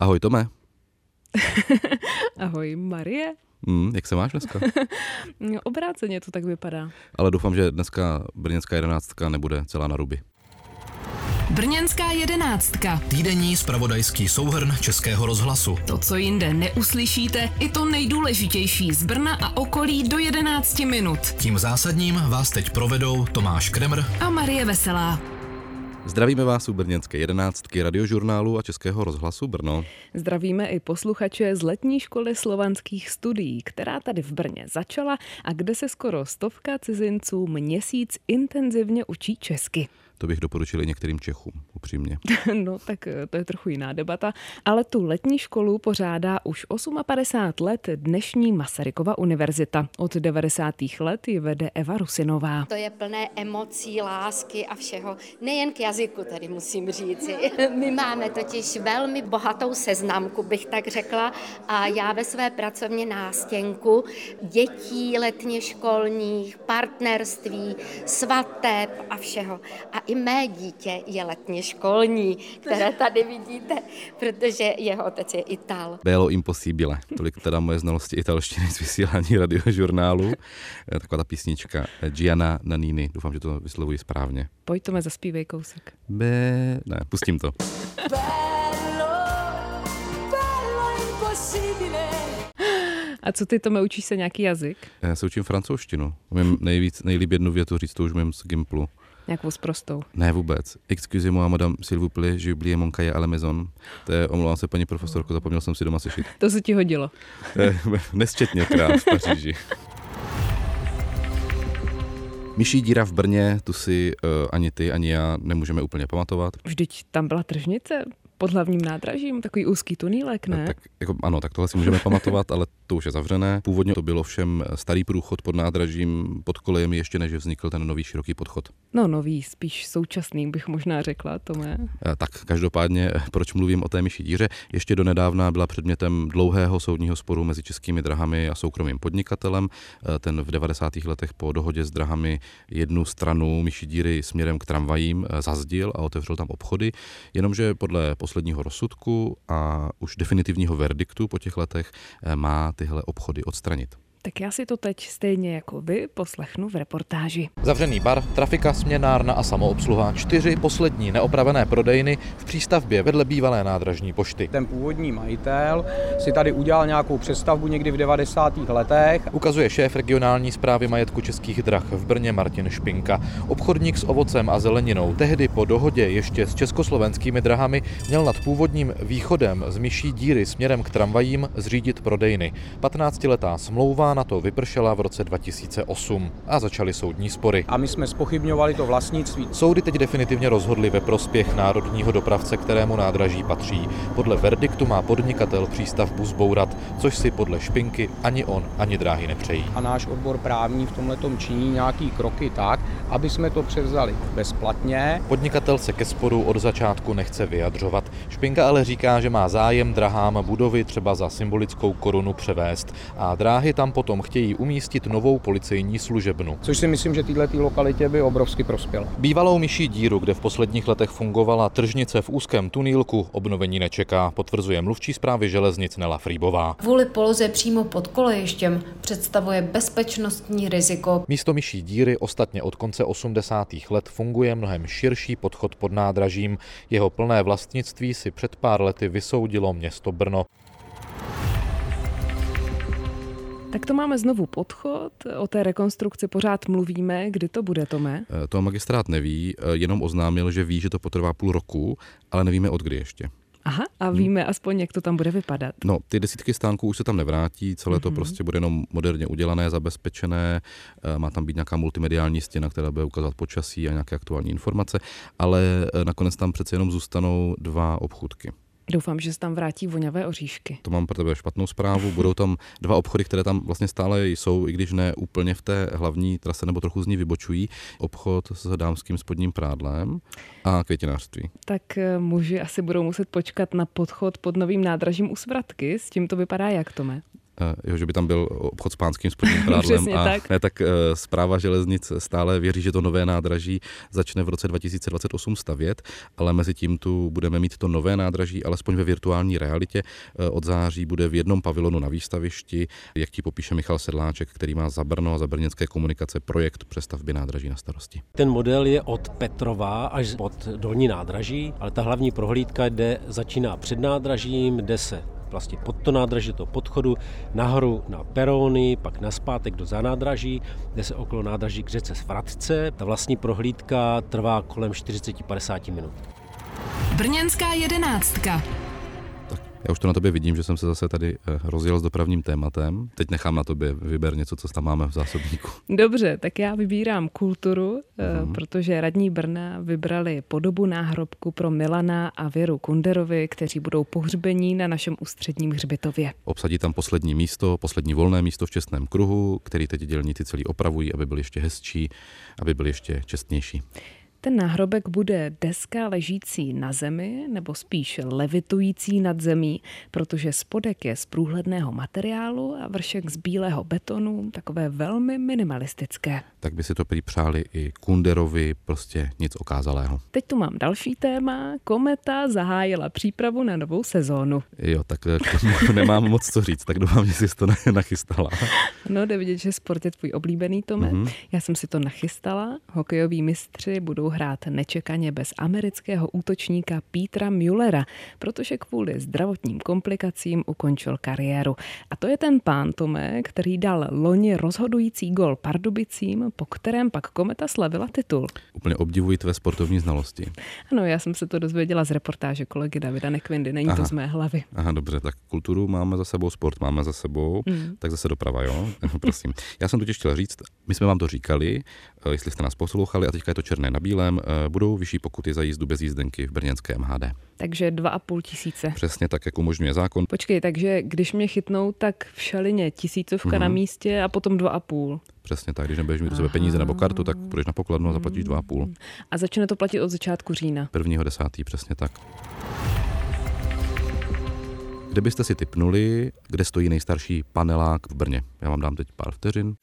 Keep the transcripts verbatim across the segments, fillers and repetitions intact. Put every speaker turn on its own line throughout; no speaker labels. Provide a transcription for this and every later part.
Ahoj Tome.
Ahoj Marie.
Hmm, jak se máš dneska?
Obráceně to tak vypadá.
Ale doufám, že dneska brněnská jedenáctka nebude celá na ruby.
Brněnská jedenáctka.
Týdenní zpravodajský souhrn Českého rozhlasu.
To, co jinde neuslyšíte, i to nejdůležitější z Brna a okolí do jedenácti minut.
Tím zásadním vás teď provedou Tomáš Kremr
a Marie Veselá.
Zdravíme vás u brněnské jedenáctky, radiožurnálu a Českého rozhlasu Brno.
Zdravíme i posluchače z letní školy slovanských studií, která tady v Brně začala a kde se skoro stovka cizinců měsíc intenzivně učí česky.
To bych doporučil i některým Čechům, upřímně.
No tak to je trochu jiná debata, ale tu letní školu pořádá už padesát osm let dnešní Masarykova univerzita. Od devadesátých let ji vede Eva Rusinová.
To je plné emocí, lásky a všeho. Nejen k jazyku, tady musím říci. My máme totiž velmi bohatou seznamku, bych tak řekla, a já ve své pracovně nástěnku dětí letně školních, partnerství, svateb a všeho. A i mé dítě je letně školní, které tady vidíte, protože jeho otec je Ital.
Bello impossibile. Tolik teda moje znalosti italštiny z vysílání radiožurnálu. Taková ta písnička Gianna Nannini. Doufám, že to vyslovuji správně.
Pojď Tome, zaspívej kousek.
Be... Ne, pustím to.
Bello, bello impossibile.
A co ty, Tome, učíš se nějaký jazyk?
Já se učím francouzštinu. Umím nejvíc, nejlíp jednu větu říct, to už umím z Gimplu.
Nějakou sprostou.
Ne vůbec. Excusez-moi, madame, s'il vous plaît, j'ai oublié mon cahier à la maison. To je, omlouvám se, paní profesorko, zapomněl jsem si doma sešit.
To se ti hodilo.
Nesčetněkrát v Paříži. Myší díra v Brně, tu si uh, ani ty, ani já nemůžeme úplně pamatovat.
Vždyť tam byla tržnice pod hlavním nádražím, takový úzký tunílek, ne?
Tak, jako, ano, tak tohle si můžeme pamatovat, ale to už je zavřené. Původně to bylo všem starý průchod pod nádražím, pod kolejemi, ještě než vznikl ten nový široký podchod.
No nový, spíš současný bych možná řekla, Tome.
Tak každopádně, proč mluvím o té myší díře? Ještě donedávna byla předmětem dlouhého soudního sporu mezi Českými drahami a soukromým podnikatelem. Ten v devadesátých letech po dohodě s drahami jednu stranu myší díry směrem k tramvajím zazdil a otevřel tam obchody, jenomže podle posledního rozsudku a už definitivního verdiktu po těch letech má tyhle obchody odstranit.
Tak já si to teď stejně jako vy poslechnu v reportáži.
Zavřený bar, trafika, směnárna a samoobsluha. Čtyři poslední neopravené prodejny v přístavbě vedle bývalé nádražní pošty.
Ten původní majitel si tady udělal nějakou přestavbu někdy v devadesátých letech.
Ukazuje šéf regionální správy majetku Českých drah v Brně Martin Špinka. Obchodník s ovocem a zeleninou tehdy po dohodě ještě s československými drahami měl nad původním východem z myší díry směrem k tramvajím zřídit prodejny. patnáctiletá smlouva na to vypršela v roce dva tisíce osm a začaly soudní spory.
A my jsme zpochybňovali to vlastnictví.
Soudy teď definitivně rozhodly ve prospěch národního dopravce, kterému nádraží patří. Podle verdiktu má podnikatel přístavbu zbourat, což si podle Špinky ani on, ani dráhy nepřejí.
A náš odbor právní v tomhletom činí nějaký kroky tak, aby jsme to převzali bezplatně.
Podnikatel se ke sporu od začátku nechce vyjadřovat. Špinka ale říká, že má zájem drahám budovy třeba za symbolickou korunu převést a dráhy tam potom chtějí umístit novou policejní služebnu.
Což si myslím, že této lokalitě by obrovsky prospělo.
Bývalou myší díru, kde v posledních letech fungovala tržnice v úzkém tunílku, obnovení nečeká, potvrzuje mluvčí správy železnic Nela Frýbová.
Kvůli poloze přímo pod kolejištěm představuje bezpečnostní riziko.
Místo myší díry ostatně od konce osmdesátých let funguje mnohem širší podchod pod nádražím. Jeho plné vlastnictví si před pár lety vysoudilo město Brno.
Tak to máme znovu podchod, o té rekonstrukci pořád mluvíme, kdy to bude, Tome?
To magistrát neví, jenom oznámil, že ví, že to potrvá půl roku, ale nevíme od kdy ještě.
Aha, a víme hmm. aspoň, jak to tam bude vypadat.
No, ty desítky stánků už se tam nevrátí, celé to mm-hmm. prostě bude jenom moderně udělané, zabezpečené, má tam být nějaká multimediální stěna, která bude ukazovat počasí a nějaké aktuální informace, ale nakonec tam přece jenom zůstanou dva obchůdky.
Doufám, že se tam vrátí voňavé oříšky.
To mám pro tebe špatnou zprávu. Budou tam dva obchody, které tam vlastně stále jsou, i když ne úplně v té hlavní trase, nebo trochu z ní vybočují. Obchod s dámským spodním prádlem a květinářství.
Tak muži asi budou muset počkat na podchod pod novým nádražím u Svratky. S tím to vypadá jak, Tome?
Jo, že by tam byl obchod s pánským spodním prádlem.
Přesně
a
tak.
Ne, tak Správa železnic stále věří, že to nové nádraží začne v roce dva tisíce dvacet osm stavět, ale mezi tím tu budeme mít to nové nádraží, alespoň ve virtuální realitě. Od září bude v jednom pavilonu na výstavišti, jak ti popíše Michal Sedláček, který má za Brno a za brněnské komunikace projekt přestavby nádraží na starosti.
Ten model je od Petrova až pod dolní nádraží, ale ta hlavní prohlídka jde, začíná před nádražím, jde se vlastně pod to nádraží do podchodu, nahoru na perony, pak naspátek do zanádraží, jde se okolo nádraží k řece Svratce. Ta vlastní prohlídka trvá kolem čtyřicet až padesát minut.
Brněnská jedenáctka.
Já už to na tobě vidím, že jsem se zase tady rozjel s dopravním tématem. Teď nechám na tobě, vyber něco, co tam máme v zásobníku.
Dobře, tak já vybírám kulturu,
uh-huh.
protože radní Brna vybrali podobu náhrobku pro Milana a Věru Kunderovi, kteří budou pohřbení na našem ústředním hřbitově.
Obsadí tam poslední místo, poslední volné místo v čestném kruhu, který teď dělníci celý opravují, aby byl ještě hezčí, aby byl ještě čestnější.
Ten náhrobek bude deska ležící na zemi, nebo spíš levitující nad zemí, protože spodek je z průhledného materiálu a vršek z bílého betonu, takové velmi minimalistické.
Tak by si to prý přáli i Kunderovi, prostě nic okázalého.
Teď tu mám další téma. Kometa zahájila přípravu na novou sezónu.
Jo, tak nemám moc co říct, tak doufám, že jsi to nachystala.
No, jde vidět, že sport je tvůj oblíbený, Tome. Mm-hmm. Já jsem si to nachystala. Hokejoví mistři budou hrát nečekaně bez amerického útočníka Petra Müllera, protože kvůli zdravotním komplikacím ukončil kariéru. A to je ten pán, Tome, který dal loni rozhodující gol Pardubicím, po kterém pak Kometa slavila titul.
Úplně obdivuji tvé sportovní znalosti.
Ano, já jsem se to dozvěděla z reportáže kolegy Davida Nekvindy, není Aha. to z mé hlavy.
Aha, dobře, tak kulturu máme za sebou, sport máme za sebou, mm. tak zase doprava, jo? Prosím. Já jsem totiž chtěl říct, my jsme vám to říkali, jestli jste nás poslouchali, a teďka je to černé na bílém, budou vyšší pokuty za jízdu bez jízdenky v brněnské M H D.
Takže dva a půl tisíce.
Přesně tak, jak umožňuje zákon.
Počkej, takže když mě chytnou, tak v Šalině tisícovka mm. na místě a potom dva a půl.
Přesně tak, když nebudeš mít do sebe peníze nebo kartu, tak půjdeš na pokladnu a zaplatíš dva a půl.
A začne to platit od začátku října.
Prvního desátý, přesně tak. Kde byste si tipnuli, kde stojí nejstarší panelák v Brně? Já vám dám teď pár vteřin.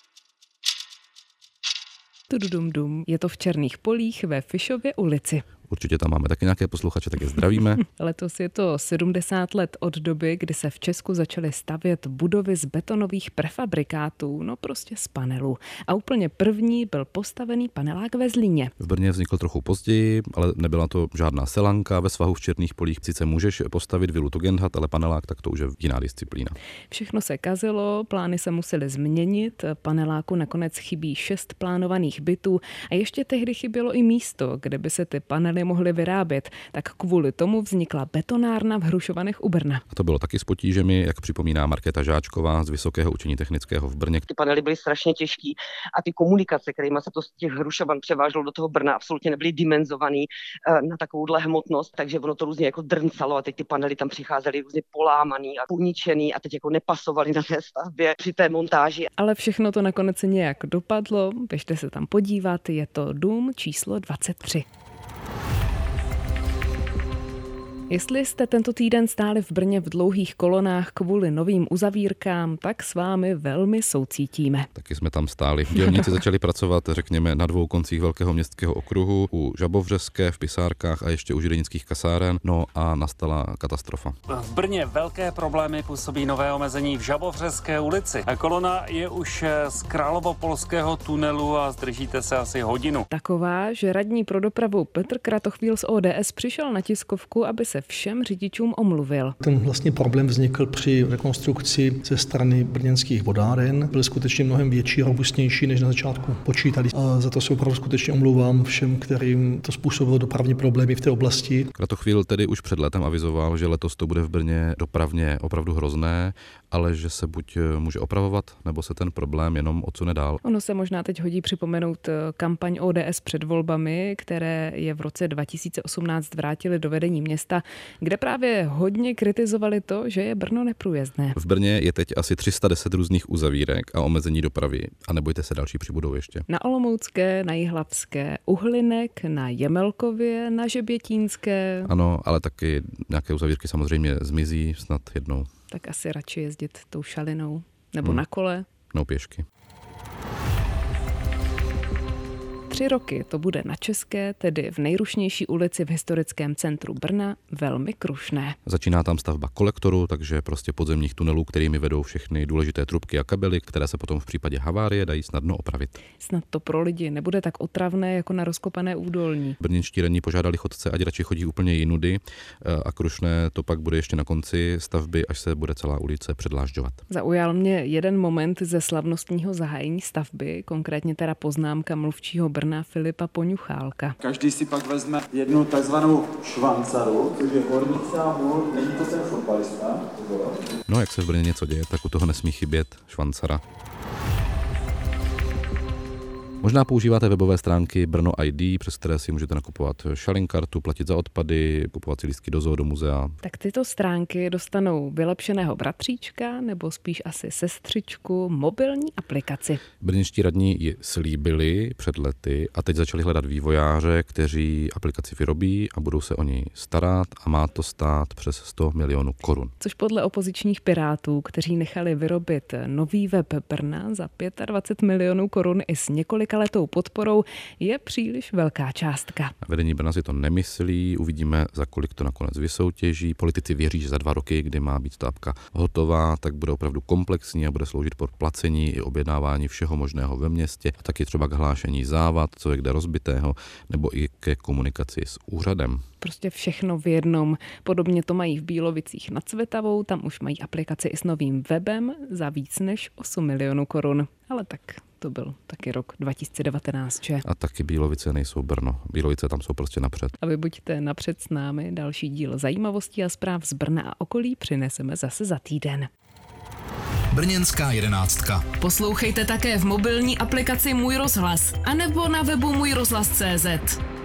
Tududum, je to v Černých Polích ve Fišově ulici.
Určitě tam máme taky nějaké posluchače, tak je zdravíme.
Letos je to sedmdesát let od doby, kdy se v Česku začaly stavět budovy z betonových prefabrikátů, no prostě z panelů. A úplně první byl postavený panelák ve Zlíně.
V Brně vznikl trochu později, ale nebyla to žádná selanka. Ve svahu v Černých Polích sice můžeš postavit vilu Tugendhat, ale panelák, tak to už je jiná disciplína.
Všechno se kazilo, plány se musely změnit, paneláku nakonec chybí šest plánovaných bytů a ještě tehdy chybělo i místo, kde by se ty panely mohly vyrábět, tak kvůli tomu vznikla betonárna v Hrušovanech u Brna.
A to bylo taky s potížemi, jak připomíná Markéta Žáčková z Vysokého učení technického v Brně.
Ty panely byly strašně těžký a ty komunikace, kterými se to z těch Hrušovan převáželo do toho Brna, absolutně nebyly dimenzovaný na takovouhle hmotnost, takže ono to různě jako drncalo a teď ty panely tam přicházely různě polámaný a poničený a teď jako nepasovaly na té stavbě při té montáži.
Ale všechno to nakonec nějak dopadlo, běžte se tam podívat, je to dům číslo dvacet tři. Jestli jste tento týden stáli v Brně v dlouhých kolonách kvůli novým uzavírkám, tak s vámi velmi soucítíme.
Taky jsme tam stáli. Dělníci začali pracovat, řekněme, na dvou koncích velkého městského okruhu, u Žabovřeské, v Pisárkách a ještě u židenických kasáren, no a nastala katastrofa.
V Brně velké problémy působí nové omezení v Žabovřeské ulici. Kolona je už z Královopolského tunelu a zdržíte se asi hodinu.
Taková, že radní pro dopravu Petr Kratochvíl z O D S přišel na tiskovku, aby se všem řidičům omluvil.
Ten vlastně problém vznikl při rekonstrukci ze strany brněnských vodáren. Byl skutečně mnohem větší a robustnější, než na začátku počítali. A za to se opravdu skutečně omlouvám všem, kterým to způsobilo dopravní problémy v té oblasti.
Kratochvíl tedy už před letem avizoval, že letos to bude v Brně dopravně opravdu hrozné, ale že se buď může opravovat, nebo se ten problém jenom odsune dál.
Ono se možná teď hodí připomenout kampaň O D S před volbami, které je v roce dva tisíce osmnáct vrátili do vedení města. kde právě hodně kritizovali to, že je Brno neprůjezdné.
V Brně je teď asi tři sta deset různých uzavírek a omezení dopravy a nebojte se, další přibudou ještě.
Na Olomoucké, na Jihlavské, u Hlinek, na Jemelkově, na Žebětínské.
Ano, ale taky nějaké uzavírky samozřejmě zmizí snad jednou.
Tak asi radši jezdit tou šalinou nebo hmm. na kole.
No pěšky.
Tři roky to bude na České, tedy v nejrušnější ulici v historickém centru Brna, velmi krušné.
Začíná tam stavba kolektoru, takže prostě podzemních tunelů, kterými vedou všechny důležité trubky a kabely, které se potom v případě havárie dají snadno opravit.
Snad to pro lidi nebude tak otravné jako na rozkopané údolní.
Brněnští radní požádali chodce, ať radši chodí úplně jinudy a krušné to pak bude ještě na konci stavby, až se bude celá ulice předlážďovat.
Zaujal mě jeden moment ze slavnostního zahájení stavby, konkrétně teda poznámka mluvčího Brna Filipa Poňuchálka.
Každý si pak vezme jednu takzvanou švancaru, což je hornická můl, není to ten fotbalista.
No, jak se v Brně něco děje, tak u toho nesmí chybět švancara. Možná používáte webové stránky Brno I D, přes které si můžete nakupovat šalinkartu, platit za odpady, kupovat si lístky do zoo, do muzea.
Tak tyto stránky dostanou vylepšeného bratříčka nebo spíš asi sestřičku, mobilní aplikaci.
Brněnští radní ji slíbili před lety a teď začali hledat vývojáře, kteří aplikaci vyrobí a budou se o ní starat a má to stát přes sto milionů korun.
Což podle opozičních pirátů, kteří nechali vyrobit nový web Brna za dvacet pět milionů korun i s několik letou podporou, je příliš velká částka.
Vedení Brna si to nemyslí, uvidíme, za kolik to nakonec vysoutěží. Politici věří, že za dva roky, kdy má být ta apka hotová, tak bude opravdu komplexní a bude sloužit pro placení i objednávání všeho možného ve městě, a taky třeba k hlášení závad, co je kde rozbitého, nebo i ke komunikaci s úřadem.
Prostě všechno v jednom. Podobně to mají v Bílovicích nad Svitavou, tam už mají aplikaci i s novým webem za víc než osm milionů korun. Ale tak to byl taky rok dva tisíce devatenáct, že?
A taky Bílovice nejsou Brno. Bílovice tam jsou prostě napřed.
A vy buďte napřed s námi. Další díl zajímavostí a zpráv z Brna a okolí přineseme zase za týden.
Brněnská jedenáctka.
Poslouchejte také v mobilní aplikaci Můj rozhlas anebo na webu můj rozhlas tečka cé zet.